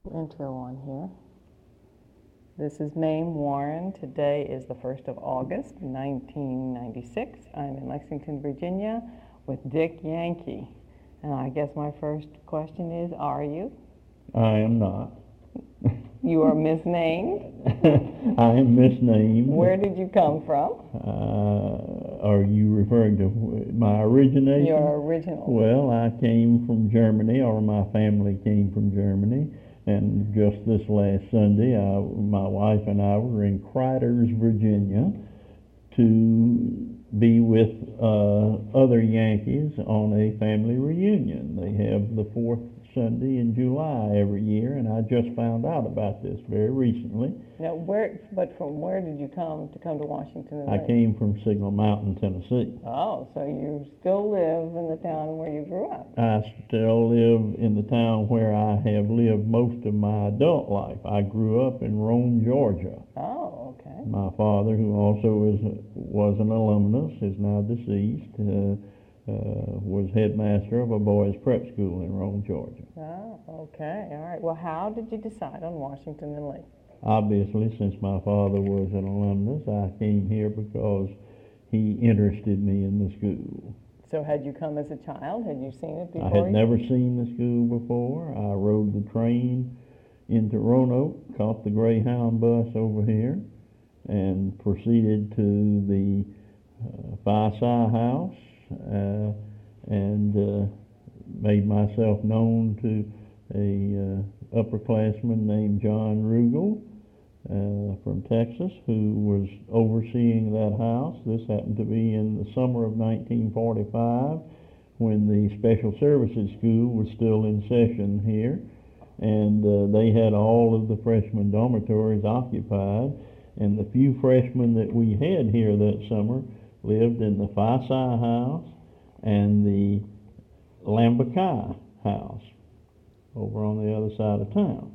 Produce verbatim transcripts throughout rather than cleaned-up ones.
Intro on here. This is Mame Warren. Today is the first of August, nineteen ninety-six. I'm in Lexington, Virginia with Dick Yankee. And I guess my first question is, are you? I am not. You are misnamed? I am misnamed. Where did you come from? Uh, are you referring to my origination? Your original. Well, I came from Germany, or my family came from Germany. And just this last Sunday, I, my wife and I were in Criders, Virginia, to be with uh, other Yankees on a family reunion. They have the fourth Sunday in July every year, and I just found out about this very recently. Now, where? But from where did you come to come to Washington? I came from Signal Mountain, Tennessee. Oh, so you still live in the town where you grew up? I still live in the town where I have lived most of my adult life. I grew up in Rome, Georgia. Oh, okay. My father, who also is was an alumnus, is now deceased, uh, uh, was headmaster of a boys' prep school in Rome, Georgia. Oh, okay. All right. Well, how did you decide on Washington and Lee? Obviously, since my father was an alumnus, I came here because he interested me in the school. So had you come as a child? Had you seen it before? I had never seen the school before. I rode the train into Roanoke, caught the Greyhound bus over here, and proceeded to the uh, Phi Psi House uh, and uh, made myself known to a uh, upperclassman named John Rugel uh, from Texas, who was overseeing that house. This happened to be in the summer of nineteen forty-five, when the Special Services School was still in session here, and uh, they had all of the freshman dormitories occupied, and the few freshmen that we had here that summer lived in the Phi Psi House and the Lambda Chi House over on the other side of town.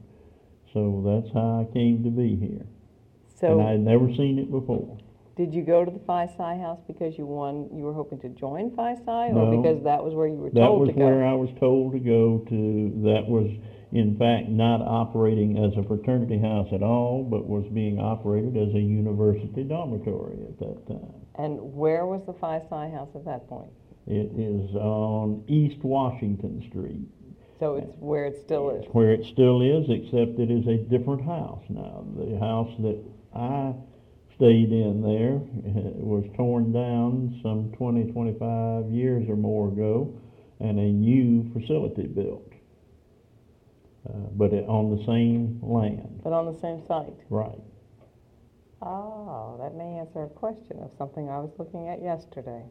So that's how I came to be here. So and I had never seen it before. Did you go to the Phi Psi House because you won, you were hoping to join Phi Psi, No, or because that was where you were that told was to go? where I was told to go to. That was, in fact, not operating as a fraternity house at all, but was being operated as a university dormitory at that time. And where was the Phi Psi House at that point? It is on East Washington Street. So it's where it still is? It's where it still is, except it is a different house now. The house that I stayed in there was torn down some twenty, twenty-five years or more ago, and a new facility built, uh, but it, on the same land. But on the same site? Right. Oh, that may answer a question of something I was looking at yesterday.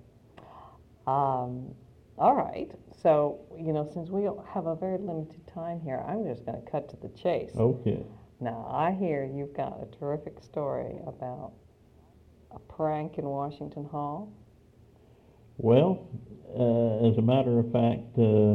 Um, all right. So, you know, since we have a very limited time here, I'm just going to cut to the chase. Okay. Now, I hear you've got a terrific story about a prank in Washington Hall. Well, uh, as a matter of fact, uh,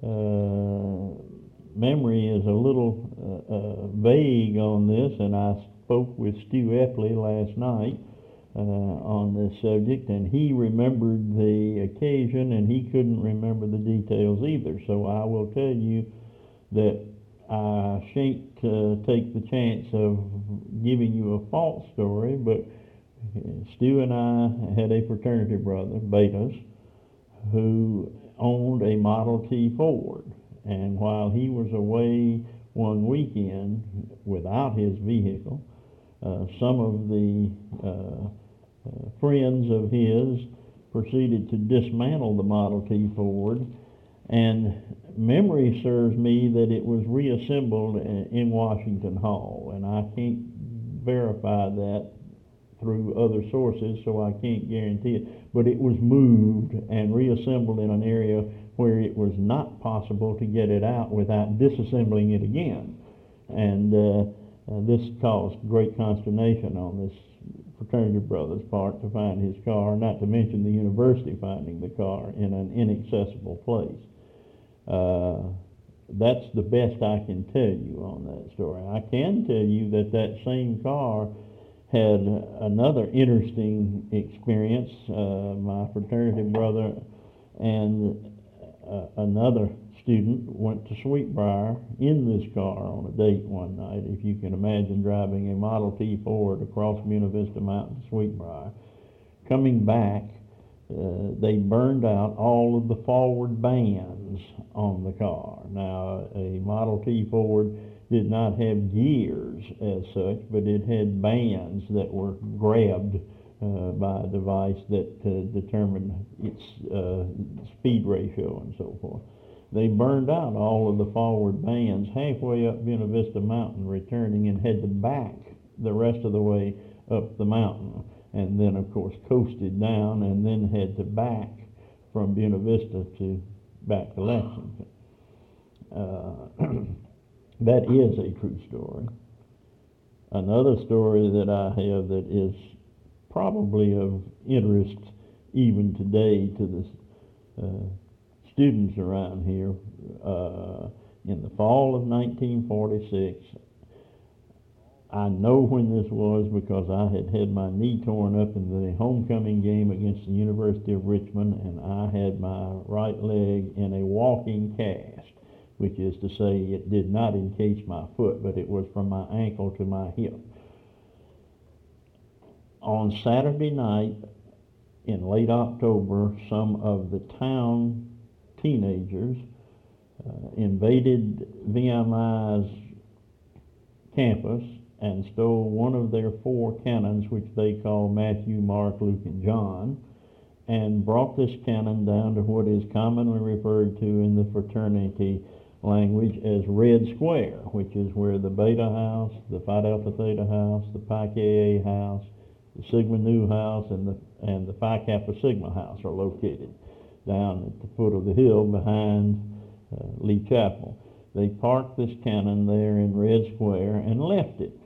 uh, memory is a little uh, uh, vague on this, and I spoke with Stu Epley last night uh, on this subject, and he remembered the occasion, and he couldn't remember the details either. So I will tell you that I shan't uh, take the chance of giving you a false story, but Stu and I had a fraternity brother, Betas, who owned a Model T Ford, and while he was away one weekend without his vehicle, uh, some of the uh, uh, friends of his proceeded to dismantle the Model T Ford, and memory serves me that it was reassembled in Washington Hall, and I can't verify that through other sources, so I can't guarantee it, but it was moved and reassembled in an area where it was not possible to get it out without disassembling it again. And uh, uh, this caused great consternation on this fraternity brother's part to find his car, not to mention the university finding the car in an inaccessible place. Uh, that's the best I can tell you on that story. I can tell you that that same car had another interesting experience. Uh, my fraternity brother and uh, another student went to Sweetbriar in this car on a date one night. If you can imagine driving a Model T Ford across Buena Vista Mountain to Sweetbriar. Coming back, uh, they burned out all of the forward bands on the car. Now, a Model T Ford did not have gears as such, but it had bands that were grabbed uh, by a device that uh, determined its uh, speed ratio and so forth. They burned out all of the forward bands halfway up Buena Vista Mountain returning, and had to back the rest of the way up the mountain, and then of course coasted down, and then had to back from Buena Vista to back to Lexington. Uh, that is a true story. Another story that I have that is probably of interest even today to the uh, students around here, uh, in the fall of nineteen forty-six, I know when this was because I had had my knee torn up in the homecoming game against the University of Richmond, and I had my right leg in a walking cast, which is to say it did not encase my foot, but it was from my ankle to my hip. On Saturday night in late October, some of the town teenagers uh, invaded V M I's campus and stole one of their four cannons, which they call Matthew, Mark, Luke, and John, and brought this cannon down to what is commonly referred to in the fraternity language as Red Square, which is where the Beta House, the Phi Delta Theta House, the Pi Ka House, the Sigma Nu House, and the and the Phi Kappa Sigma House are located down at the foot of the hill behind uh, Lee Chapel. They parked this cannon there in Red Square and left it.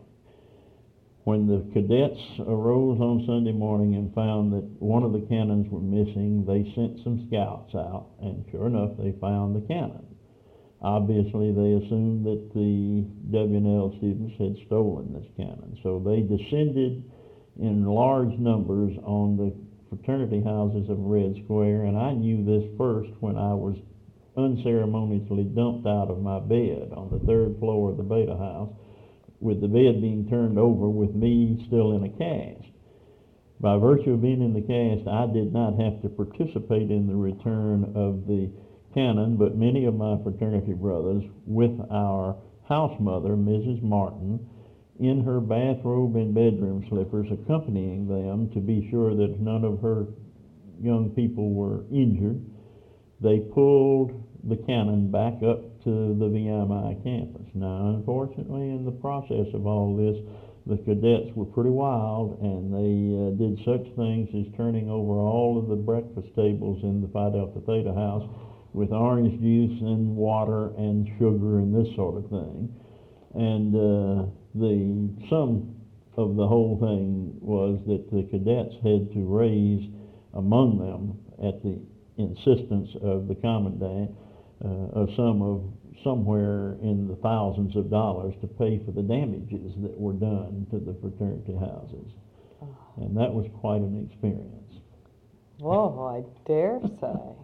When the cadets arose on Sunday morning and found that one of the cannons were missing, they sent some scouts out, and sure enough, they found the cannon. Obviously, they assumed that the W and L students had stolen this cannon, so they descended in large numbers on the fraternity houses of Red Square, and I knew this first when I was unceremoniously dumped out of my bed on the third floor of the Beta House, with the bed being turned over with me still in a cast. By virtue of being in the cast, I did not have to participate in the return of the cannon, but many of my fraternity brothers, with our house mother, Missus Martin, in her bathrobe and bedroom slippers, accompanying them to be sure that none of her young people were injured, they pulled the cannon back up to the V M I campus. Now, unfortunately, in the process of all this, the cadets were pretty wild, and they uh, did such things as turning over all of the breakfast tables in the Phi Delta Theta House with orange juice and water and sugar and this sort of thing. And uh, the sum of the whole thing was that the cadets had to raise among them, at the insistence of the commandant, uh, a sum of somewhere in the thousands of dollars to pay for the damages that were done to the fraternity houses. And that was quite an experience. Whoa, I dare say.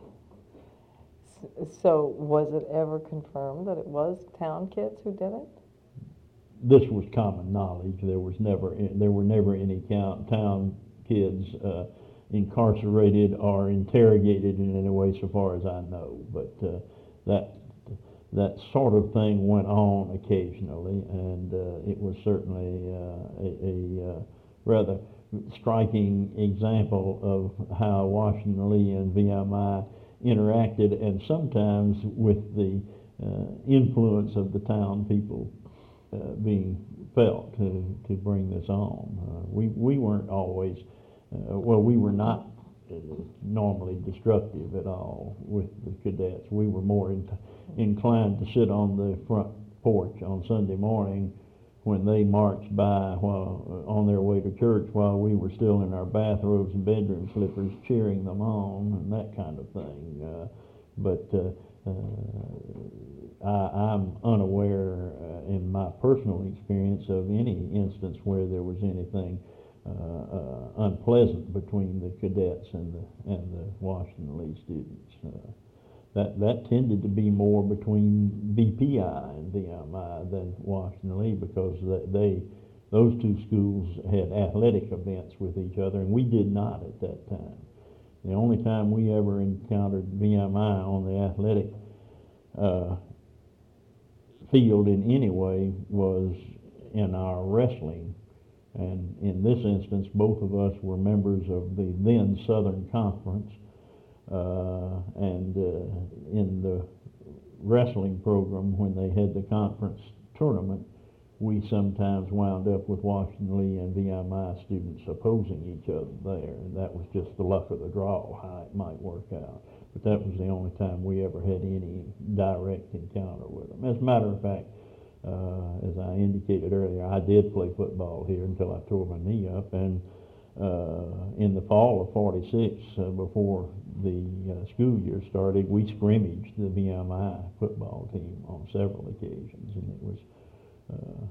S- So was it ever confirmed that it was town kids who did it? This was common knowledge. There was never, there were never any count, town kids uh, incarcerated or interrogated in any way, so far as I know. But uh, that that sort of thing went on occasionally, and uh, it was certainly uh, a, a uh, rather striking example of how Washington Lee and V M I interacted, and sometimes with the uh, influence of the town people uh, being felt to, to bring this on. Uh, we, we weren't always, uh, well, we were not uh, normally destructive at all with the cadets. We were more in, inclined to sit on the front porch on Sunday morning when they marched by while on their way to church, while we were still in our bathrobes and bedroom slippers cheering them on and that kind of thing. Uh, but uh, uh, I, I'm unaware uh, in my personal experience of any instance where there was anything uh, uh, unpleasant between the cadets and the, and the Washington Lee students. Uh, that, that tended to be more between B P I and V M I than Washington Lee, because they, they, those two schools had athletic events with each other, and we did not at that time. The only time we ever encountered V M I on the athletic uh, field in any way was in our wrestling. And in this instance, both of us were members of the then Southern Conference, uh, and uh, in the wrestling program, when they had the conference tournament, we sometimes wound up with Washington Lee and V M I students opposing each other there, and that was just the luck of the draw, how it might work out. But that was the only time we ever had any direct encounter with them. As a matter of fact, uh, as I indicated earlier, I did play football here until I tore my knee up, and uh, in the fall of forty-six, uh, before the uh, school year started, we scrimmaged the V M I football team on several occasions, and it was Uh,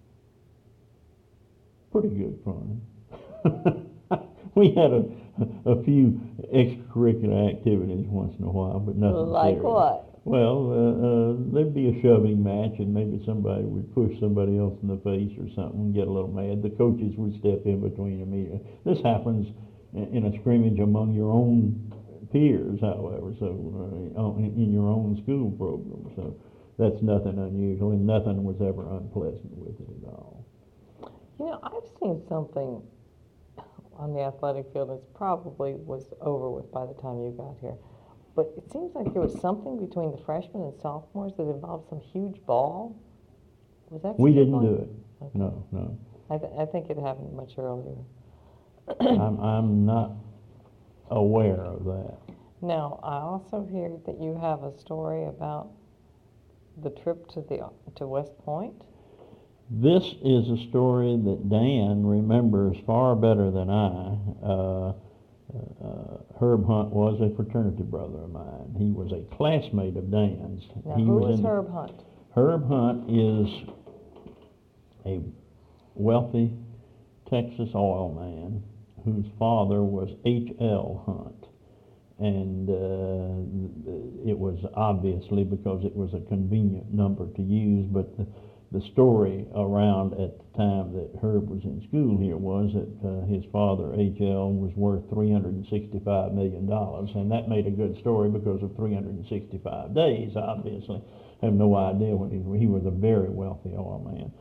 pretty good fun. We had a, a few extracurricular activities once in a while, but nothing Like serious. what? Well, uh, uh, there'd be a shoving match, and maybe somebody would push somebody else in the face or something and get a little mad. The coaches would step in between immediately. This happens in, in a scrimmage among your own peers, however, so uh, in, in your own school program. So that's nothing unusual, and nothing was ever unpleasant with it at all. You know, I've seen something on the athletic field that's probably was over with by the time you got here. But it seems like there was something between the freshmen and sophomores that involved some huge ball. Was that? We still didn't going? do it. Okay. No, no. I, th- I think it happened much earlier. I'm, I'm not aware of that. Now, I also hear that you have a story about the trip to the to West Point. This is a story that Dan remembers far better than I. Uh, uh, Herb Hunt was a fraternity brother of mine. He was a classmate of Dan's. Now, he who was was in the- Herb Hunt? Herb Hunt is a wealthy Texas oil man whose father was H L Hunt. And uh, it was obviously because it was a convenient number to use, but the, the story around at the time that Herb was in school here was that uh, his father, H L, was worth three hundred sixty-five million dollars, and that made a good story because of three hundred sixty-five days, obviously. I have no idea what he was. He was a very wealthy oil man.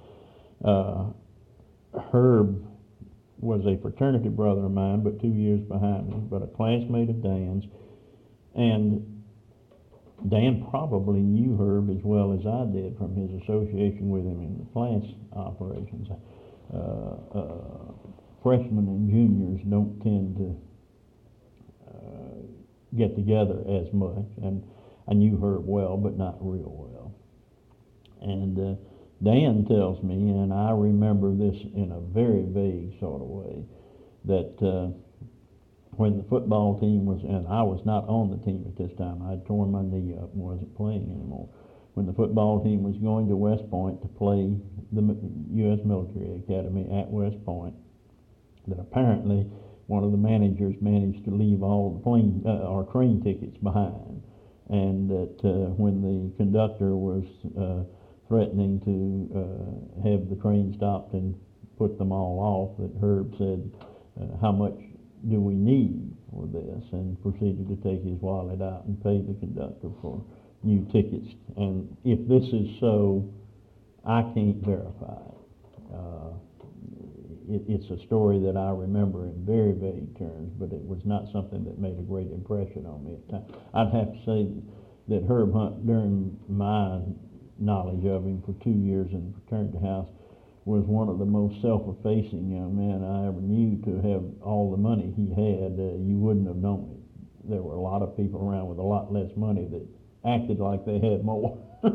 Uh, Herb was a fraternity brother of mine, but two years behind me, but a classmate of Dan's. And Dan probably knew Herb as well as I did from his association with him in the class operations. Uh, uh, freshmen and juniors don't tend to uh, get together as much, and I knew Herb well, but not real well. And uh, Dan tells me, and I remember this in a very vague sort of way, that uh, when the football team was, and I was not on the team at this time, I had torn my knee up and wasn't playing anymore. When the football team was going to West Point to play the U S Military Academy at West Point, that apparently one of the managers managed to leave all the plane uh, or train tickets behind, and that uh, when the conductor was uh, threatening to uh, have the train stopped and put them all off, that Herb said, uh, how much do we need for this, and proceeded to take his wallet out and pay the conductor for new tickets. And if this is so, I can't verify it. Uh, it. It's a story that I remember in very vague terms, but it was not something that made a great impression on me at the time. I'd have to say that Herb Hunt, during my knowledge of him for two years in the fraternity house, was one of the most self-effacing young men I ever knew. To have all the money he had, uh, you wouldn't have known it. There were a lot of people around with a lot less money that acted like they had more.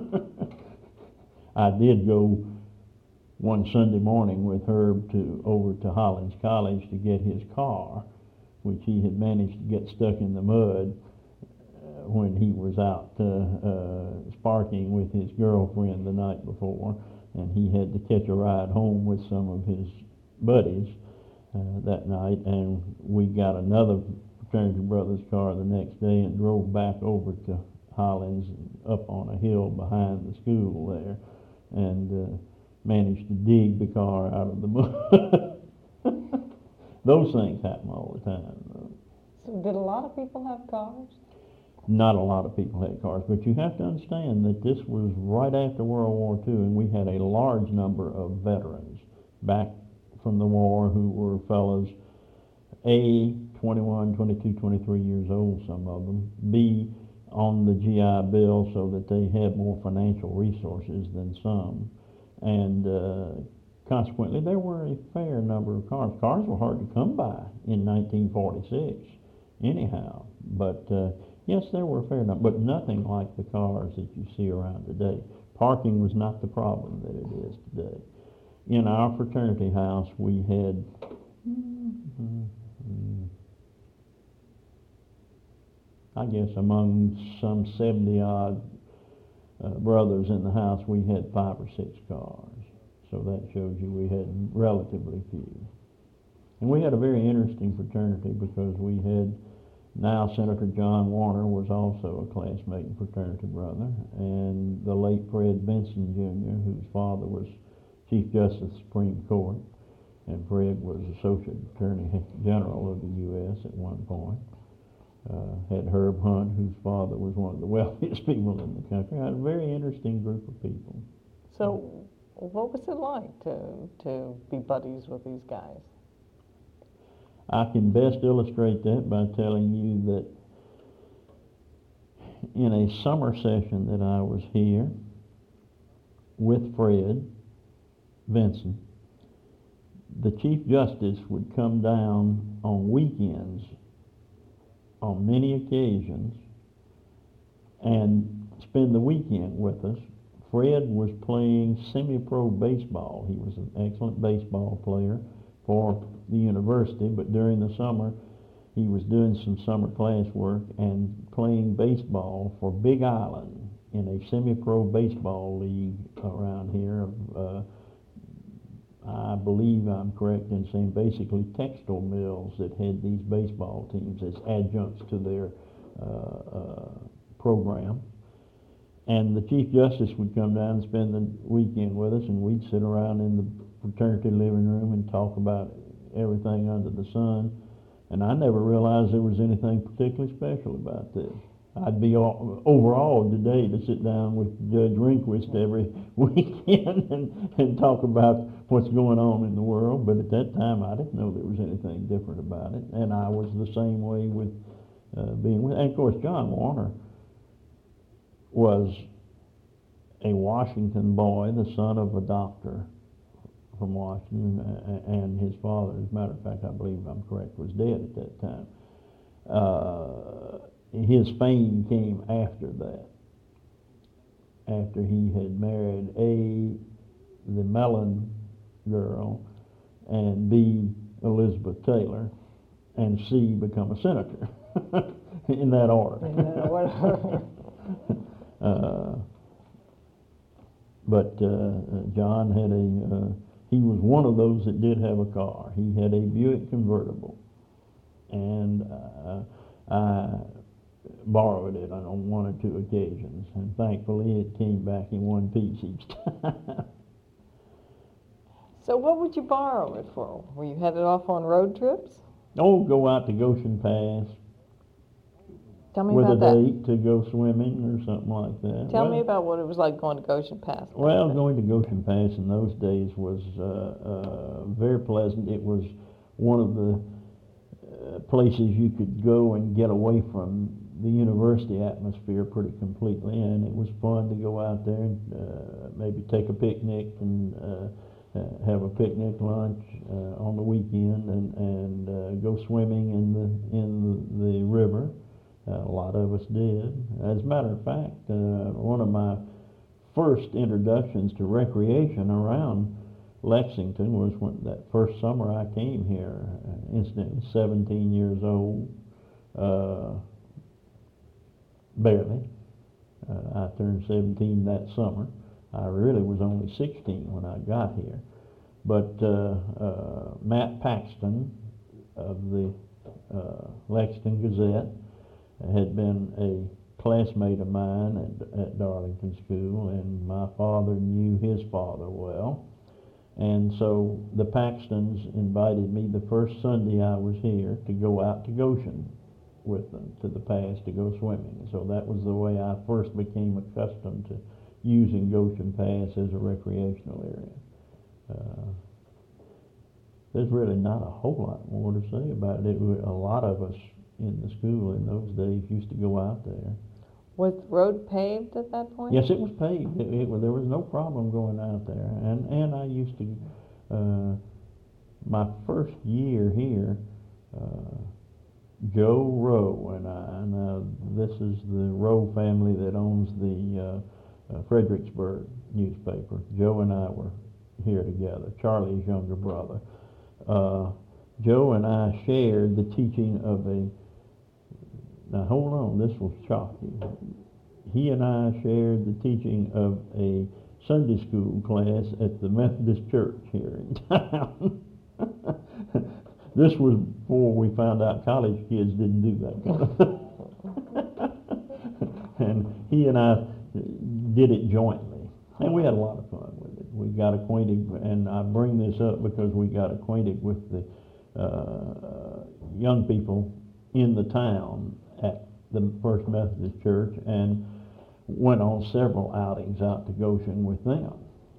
I did go one Sunday morning with Herb to over to Hollins College to get his car, which he had managed to get stuck in the mud uh, when he was out uh, uh, sparking with his girlfriend the night before, and he had to catch a ride home with some of his buddies uh, that night, and we got another fraternity brother's car the next day and drove back over to Hollins up on a hill behind the school there, and uh, managed to dig the car out of the mud. Those things happen all the time. though. So did a lot of people have cars? Not a lot of people had cars, but you have to understand that this was right after World War Two, and we had a large number of veterans back from the war who were fellows, A, twenty-one, twenty-two, twenty-three years old, some of them, B, on the G I Bill so that they had more financial resources than some, and uh, consequently there were a fair number of cars. Cars were hard to come by in nineteen forty-six anyhow, but uh, yes, there were a fair number, but nothing like the cars that you see around today. Parking was not the problem that it is today. In our fraternity house, we had mm, mm, I guess among some seventy odd uh, brothers in the house, we had five or six cars. So that shows you we had relatively few. And we had a very interesting fraternity because we had, now Senator John Warner was also a classmate and fraternity brother, and the late Fred Benson Junior, whose father was Chief Justice of the Supreme Court, and Fred was Associate Attorney General of the U S at one point. Uh, had Herb Hunt, whose father was one of the wealthiest people in the country. Had a very interesting group of people. So what was it like to, to be buddies with these guys? I can best illustrate that by telling you that in a summer session that I was here with Fred Benson, the Chief Justice would come down on weekends on many occasions and spend the weekend with us. Fred was playing semi-pro baseball. He was an excellent baseball player for the university, but during the summer he was doing some summer class work and playing baseball for Big Island in a semi-pro baseball league around here. Uh, I believe I'm correct in saying basically textile mills that had these baseball teams as adjuncts to their uh, uh, program. And the Chief Justice would come down and spend the weekend with us, and we'd sit around in the fraternity living room and talk about everything under the sun. And I never realized there was anything particularly special about this. I'd be all, overawed today to sit down with Judge Rehnquist every weekend and, and talk about what's going on in the world, but at that time I didn't know there was anything different about it, and I was the same way with uh, being with, and of course John Warner was a Washington boy, the son of a doctor from Washington, and his father, as a matter of fact, I believe I'm correct, was dead at that time. Uh, his fame came after that, after he had married A, the Mellon girl, and B, Elizabeth Taylor, and C, become a senator, in that order. In that order. uh, but uh, John had a, uh, he was one of those that did have a car. He had a Buick convertible, and uh, I borrowed it on one or two occasions, and thankfully it came back in one piece each time. So what would you borrow it for? Were you headed off on road trips? Oh, go out to Goshen Pass Tell me with a about that. date to go swimming or something like that. Tell well, me about what it was like going to Goshen Pass. Well, going to Goshen Pass in those days was uh, uh, very pleasant. It was one of the uh, places you could go and get away from the university atmosphere pretty completely, and it was fun to go out there and uh, maybe take a picnic and uh, uh, have a picnic lunch uh, on the weekend and, and uh, go swimming in the in the, the river. Uh, a lot of us did. As a matter of fact, uh, one of my first introductions to recreation around Lexington was when that first summer I came here, uh, incidentally seventeen years old, uh, barely. Uh, I turned seventeen that summer. I really was only sixteen when I got here. But uh, uh, Matt Paxton of the uh, Lexington Gazette had been a classmate of mine at, at Darlington School, and my father knew his father well. And so the Paxtons invited me the first Sunday I was here to go out to Goshen with them to the pass to go swimming. So that was the way I first became accustomed to using Goshen Pass as a recreational area. Uh, there's really not a whole lot more to say about it. It was, a lot of us in the school in those days used to go out there. Was the road paved at that point? Yes, it was paved. It, it, there was no problem going out there. And, and I used to, uh, my first year here, uh, Joe Rowe and I, now this is the Rowe family that owns the uh, uh, Fredericksburg newspaper. Joe and I were here together, Charlie's younger brother. Uh, Joe and I shared the teaching of a, now hold on, this will shock you. He and I shared the teaching of a Sunday school class at the Methodist Church here in town. This was before we found out college kids didn't do that kind of thing. And he and I did it jointly. And we had a lot of fun with it. We got acquainted, and I bring this up because we got acquainted with the uh, young people in the town at the First Methodist Church and went on several outings out to Goshen with them.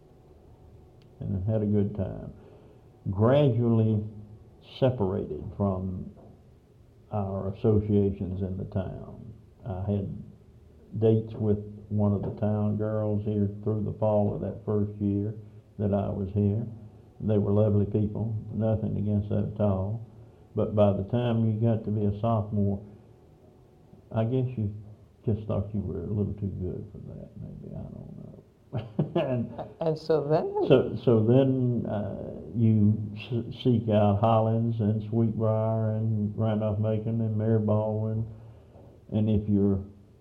And had a good time. Gradually separated from our associations in the town. I had dates with one of the town girls here through the fall of that first year that I was here. They were lovely people, nothing against that at all. But by the time you got to be a sophomore, I guess you just thought you were a little too good for that, maybe, I don't know. and, And so then? So, so then uh, you s- seek out Hollins and Sweetbriar and Randolph-Macon and Mary Baldwin, and if you're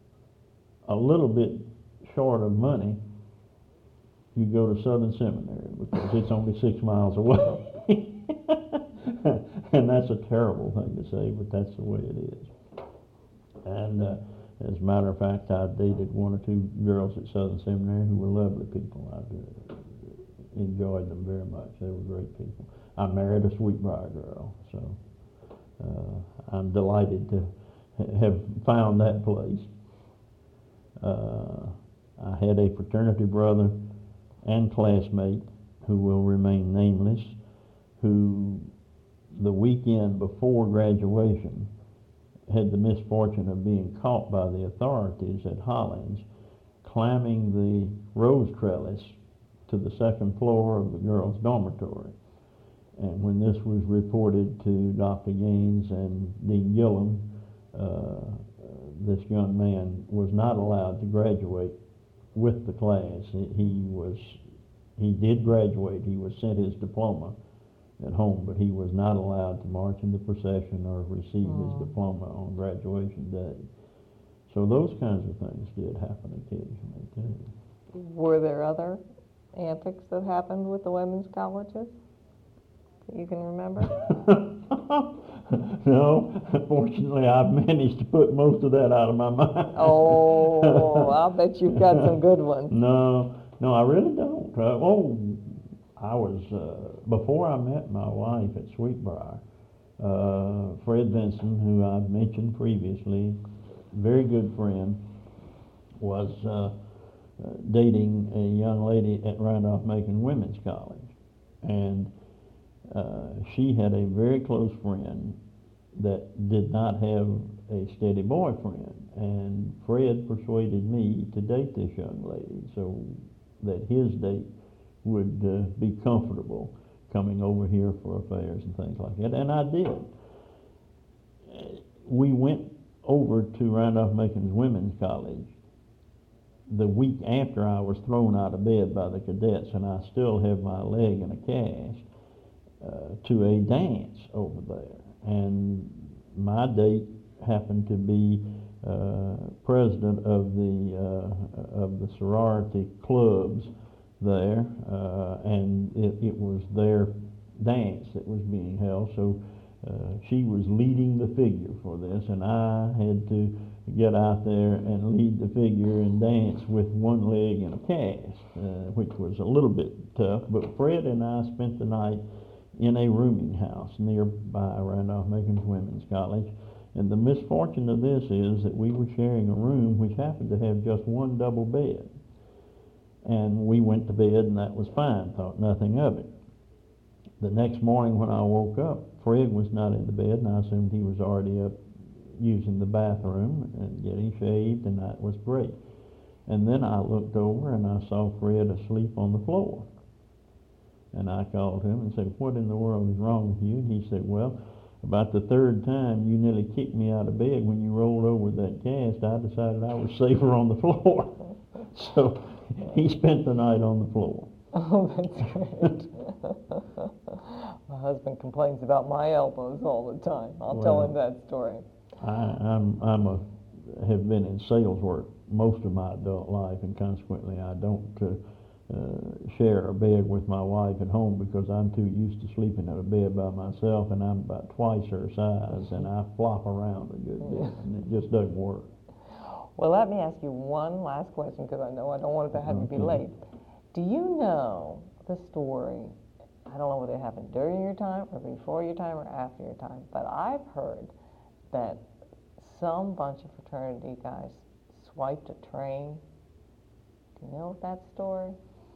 a little bit short of money, you go to Southern Seminary because it's only six miles away. And that's a terrible thing to say, but that's the way it is. And uh, as a matter of fact, I dated one or two girls at Southern Seminary who were lovely people. I uh, enjoyed them very much. They were great people. I married a Sweetbriar girl, so uh, I'm delighted to ha- have found that place. Uh, I had a fraternity brother and classmate who will remain nameless, who the weekend before graduation had the misfortune of being caught by the authorities at Hollins climbing the rose trellis to the second floor of the girls' dormitory. And when this was reported to Doctor Gaines and Dean Gillum, uh, this young man was not allowed to graduate with the class. He, he was, he did graduate. He was sent his diploma at home, but he was not allowed to march in the procession or receive Mm. his diploma on graduation day. So those kinds of things did happen occasionally too. Were there other antics that happened with the women's colleges that you can remember? No, fortunately I've managed to put most of that out of my mind. Oh, I'll bet you've got some good ones. No, no, I really don't. Uh, oh, I was, uh, before I met my wife at Sweetbriar, uh, Fred Vinson, who I've mentioned previously, very good friend, was uh, uh, dating a young lady at Randolph-Macon Women's College. And uh, she had a very close friend that did not have a steady boyfriend. And Fred persuaded me to date this young lady so that his date would uh, be comfortable coming over here for affairs and things like that. And I did. We went over to Randolph-Macon's Women's College the week after I was thrown out of bed by the cadets, and I still have my leg in a cast, uh, to a dance over there. And my date happened to be uh, president of the uh, of the sorority clubs there, uh, and it, it was their dance that was being held. So uh, she was leading the figure for this, and I had to get out there and lead the figure and dance with one leg in a cast, uh, which was a little bit tough. But Fred and I spent the night in a rooming house nearby Randolph-Macon Women's College. And the misfortune of this is that we were sharing a room which happened to have just one double bed. And we went to bed and that was fine, thought nothing of it. The next morning when I woke up, Fred was not in the bed, and I assumed he was already up using the bathroom and getting shaved, and that was great. And then I looked over and I saw Fred asleep on the floor. And I called him and said, "What in the world is wrong with you?" And he said, "Well, about the third time you nearly kicked me out of bed when you rolled over that cast, I decided I was safer on the floor." So he spent the night on the floor. Oh, that's great. My husband complains about my elbows all the time. I'll tell Well, him that story. I, I'm, I'm a, have been in sales work most of my adult life, and consequently I don't uh, uh, share a bed with my wife at home because I'm too used to sleeping in a bed by myself, and I'm about twice her size, and I flop around a good bit, and it just doesn't work. Well, let me ask you one last question, because I know I don't want to have you be Okay. late. Do you know the story? I don't know whether it happened during your time or before your time or after your time, but I've heard that some bunch of fraternity guys swiped a train. Do you know that story?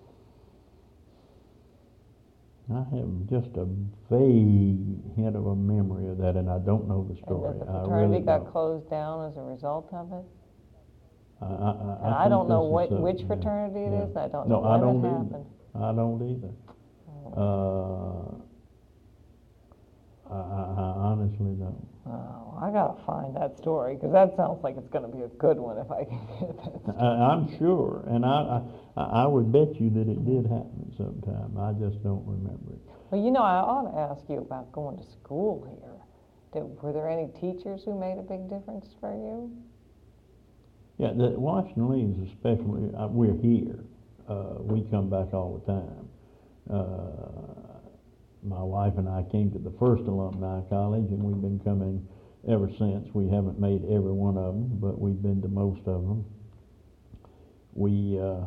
I have just a vague hint of a memory of that, and I don't know the story. And that the I fraternity really got don't. closed down as a result of it? I, I, I, And I, think don't know this what, is a- which yeah, fraternity it yeah. is, and I don't No, know I when don't it either. happened. I don't either. Uh, I, I, I honestly don't. Oh, I gotta find that story, because that sounds like it's gonna be a good one if I can get that. I, I'm sure, and I, I, I would bet you that it did happen sometime. I just don't remember it. Well, you know, I ought to ask you about going to school here. Did, were there any teachers who made a big difference for you? Yeah, the Washington Lee is especially, uh, we're here. Uh, we come back all the time. Uh, my wife and I came to the first alumni college, and we've been coming ever since. We haven't made every one of them, but we've been to most of them. We, uh,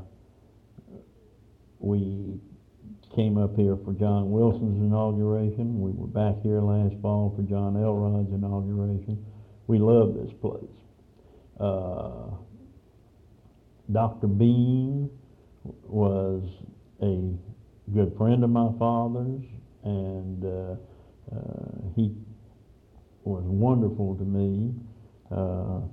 we came up here for John Wilson's inauguration. We were back here last fall for John Elrod's inauguration. We love this place. Uh, Doctor Bean was a good friend of my father's, and uh, uh, he was wonderful to me. Uh,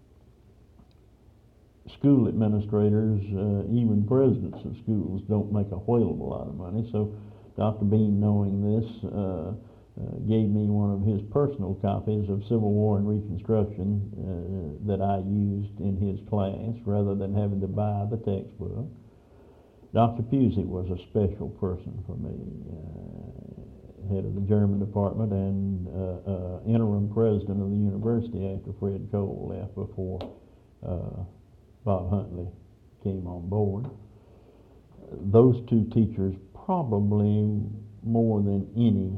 school administrators, uh, even presidents of schools, don't make a whale of a lot of money, so Doctor Bean, knowing this, uh, uh, gave me one of his personal copies of Civil War and Reconstruction uh, that I used in his class rather than having to buy the textbook. Doctor Pusey was a special person for me, uh, head of the German department and uh, uh, interim president of the university after Fred Cole left before uh, Bob Huntley came on board. Those two teachers probably more than any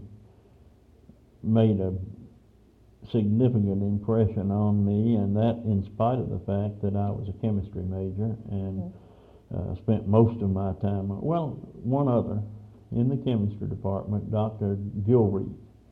made a significant impression on me, and that in spite of the fact that I was a chemistry major and uh, spent most of my time, well, one other, in the chemistry department, Doctor Gilreath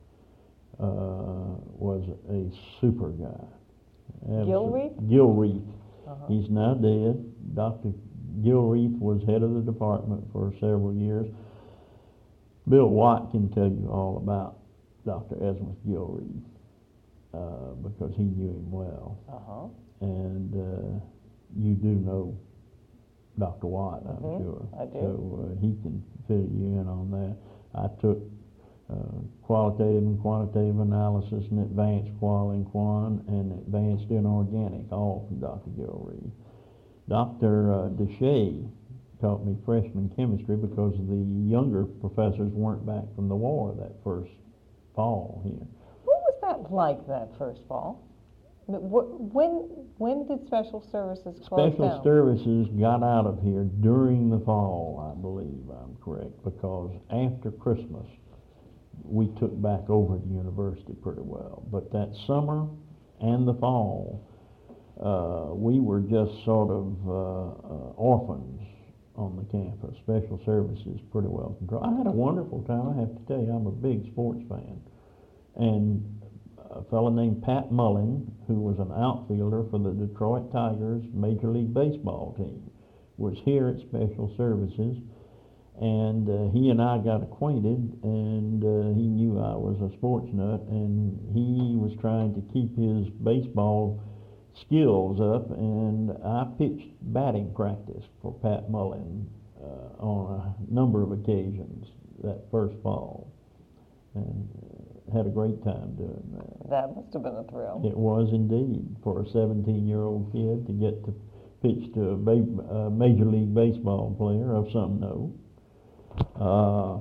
uh, was a super guy. Gilreath? Gilreath. Uh-huh. He's now dead. Doctor Gilreath was head of the department for several years. Bill Watt can tell you all about Doctor Esmus Gilreath uh, because he knew him well. Uh-huh. And uh, you do know Doctor Watt, I'm Mhm, sure. I do. So uh, he can fill you in on that. I took uh, qualitative and quantitative analysis and advanced qual and quan and advanced inorganic, all from Doctor Gilreath. Doctor Uh, Deshay taught me freshman chemistry because the younger professors weren't back from the war that first fall here. What was that like, that first fall? Wh- When, when did special services close Special down? services got out of here during the fall, I believe I'm correct, because after Christmas, we took back over the university pretty well. But that summer and the fall, uh, we were just sort of uh, uh, orphans on the campus. Special services pretty well controlled. I had a wonderful time. I have to tell you, I'm a big sports fan. And a fellow named Pat Mullen, who was an outfielder for the Detroit Tigers Major League Baseball team, was here at Special Services, and uh, he and I got acquainted, and uh, he knew I was a sports nut, and he was trying to keep his baseball skills up, and I pitched batting practice for Pat Mullen uh, on a number of occasions that first fall, and uh, had a great time doing that. That must have been a thrill. It was indeed, for a seventeen-year-old kid to get to pitch to a, ba- a Major League Baseball player of some note. Uh,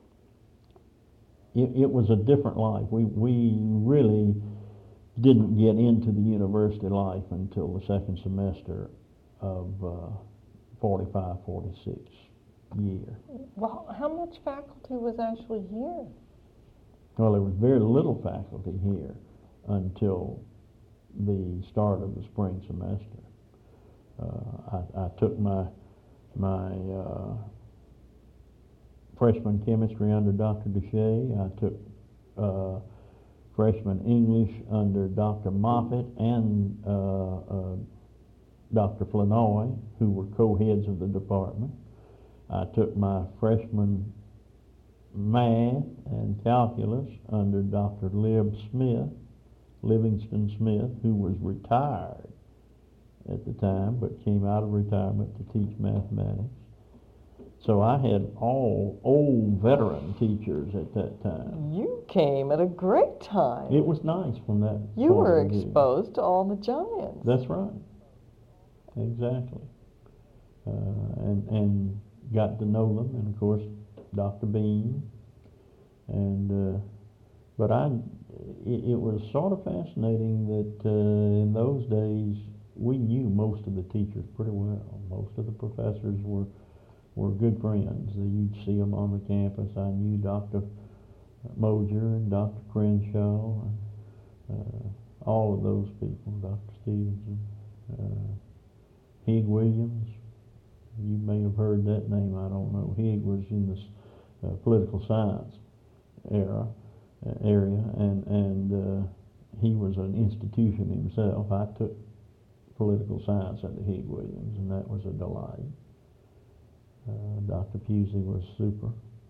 it, it was a different life. We, we really didn't get into the university life until the second semester of uh, forty-five, forty-six year. Well, how much faculty was actually here? Well, there was very little faculty here until the start of the spring semester. Uh, I, I took my my uh, freshman chemistry under Doctor Deshay. I took uh, freshman English under Doctor Moffett and uh, uh, Doctor Flanoy, who were co-heads of the department. I took my freshman math and calculus under Doctor Lib Smith, Livingston Smith, who was retired at the time, but came out of retirement to teach mathematics. So I had all old veteran teachers at that time. You came at a great time. It was nice from that You point were of view. exposed to all the giants. That's right. Exactly. Uh, and, and got to know them, and of course, Doctor Bean. And, uh, but I, it, it was sort of fascinating that uh, in those days, we knew most of the teachers pretty well. Most of the professors were were good friends. You'd see them on the campus. I knew Doctor Moser and Doctor Crenshaw, and uh, all of those people, Doctor Stevenson, uh, Hig Williams. You may have heard that name, I don't know. Hig was in the uh, political science era, uh, area, and, and uh, he was an institution himself. I took political science under Hig Williams, and that was a delight. Uh, Doctor Pusey was super.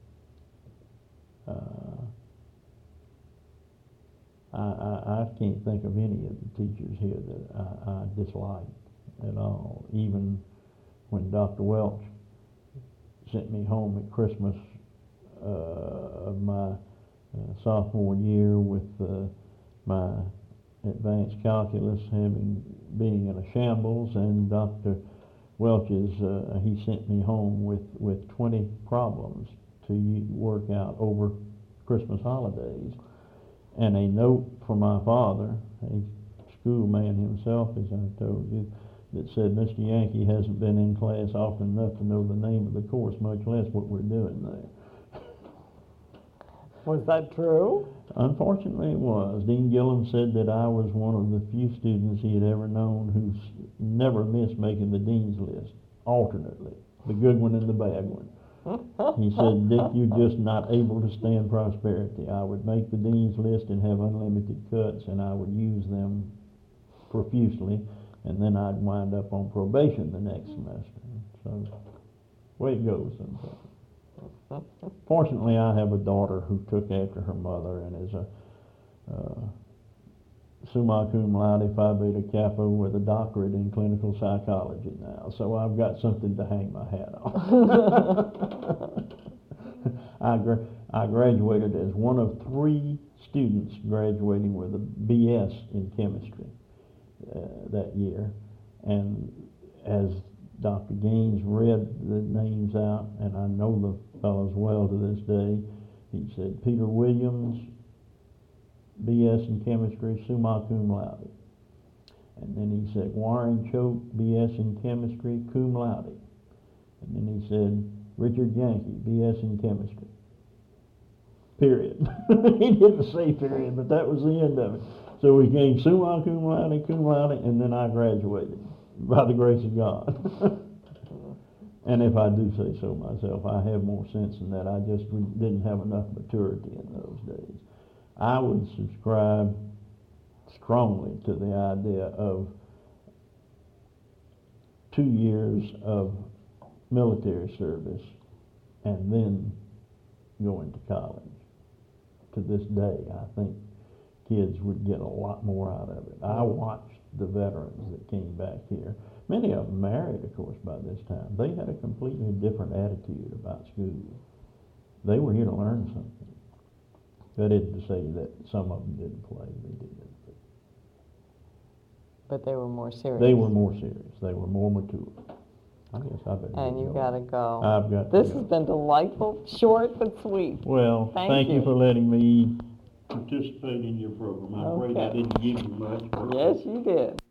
Uh, I, I, I can't think of any of the teachers here that I, I disliked at all. Even when Doctor Welch sent me home at Christmas uh, of my uh, sophomore year with uh, my advanced calculus having being in a shambles, and Doctor Welch's, uh, he sent me home with, with twenty problems to work out over Christmas holidays, and a note from my father, a schoolman himself, as I told you, that said, Mister Yankee hasn't been in class often enough to know the name of the course, much less what we're doing there. Was that true? Unfortunately, it was. Dean Gillum said that I was one of the few students he had ever known who never missed making the dean's list, alternately, the good one and the bad one. He said, Dick, you're just not able to stand prosperity. I would make the dean's list and have unlimited cuts, and I would use them profusely, and then I'd wind up on probation the next semester. So, way it goes sometimes. Fortunately, I have a daughter who took after her mother and is a uh, summa cum laude phi beta kappa with a doctorate in clinical psychology now. So I've got something to hang my hat on. I, gra- I graduated as one of three students graduating with a B S in chemistry uh, that year. And as Doctor Gaines read the names out, and I know the fellows well to this day, he said, Peter Williams, B S in chemistry, summa cum laude. And then he said, Warren Choate, B S in chemistry, cum laude. And then he said, Richard Yankee, B S in chemistry. period. He didn't say period, but that was the end of it. So we came summa cum laude, cum laude, and then I graduated by the grace of God. And if I do say so myself, I have more sense than that. I just re- didn't have enough maturity in those days. I would subscribe strongly to the idea of two years of military service and then going to college. To this day, I think kids would get a lot more out of it. I watched the veterans that came back here. Many of them married, of course, by this time. They had a completely different attitude about school. They were here to learn something. That isn't to say that some of them didn't play, they did. But But they were more serious. they were more serious. They were more mature. I guess I better And get you going. gotta go. I've got to This go. has been delightful, short but sweet. Well, Thank thank you you. for letting me participate in your program. I'm afraid I Okay. didn't give you much. but- Yes, you did.